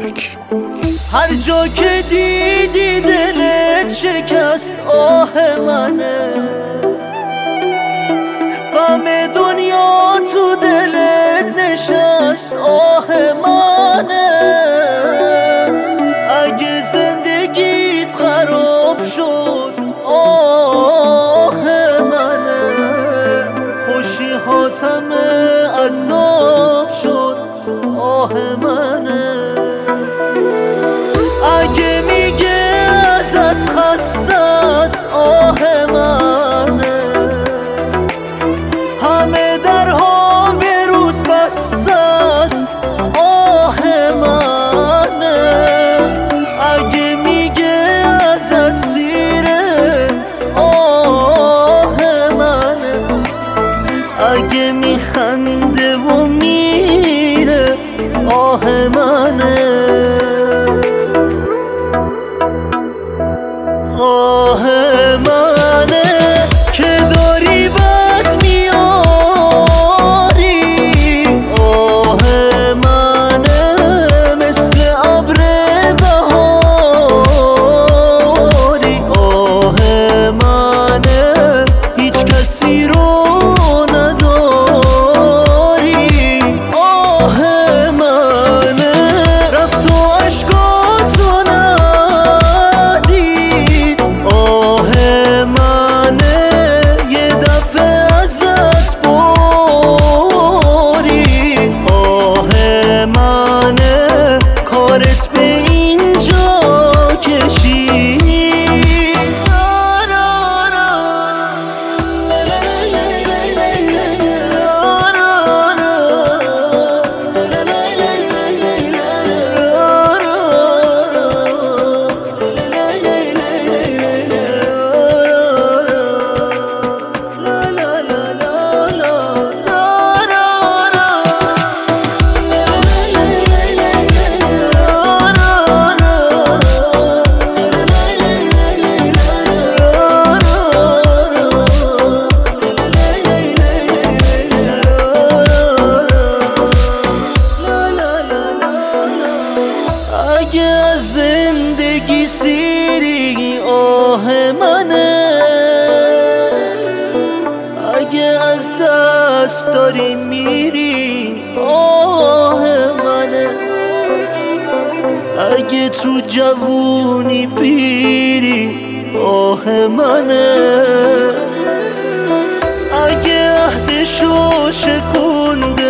هر جا که دیدی دلت شکست آه منه، غم دنیا تو دلت نشست آه منه. اگه زندگیت خراب شد آه منه، خوشی هاتم عذاب شد آه منه. اگه میگه ازت خسته است آه منه، همه درها به رود بسته است آه منه. اگه میگه ازت سیره آه منه، اگه میخنده و میره آه منه. آه منه که داری بد میاری، آه منه مثل ابر بهاری، آه منه هیچ کسی رو نداری، آه منه رفت و عشقاتو ندید، آه منه یه دفعه ازت برید، آه منه کارت به اینجا کشید. اگه از زندگی سیری آه منه، اگه از دست داری میری آه منه، اگه تو جوونی پیری آه منه، اگه عهدشو شکونده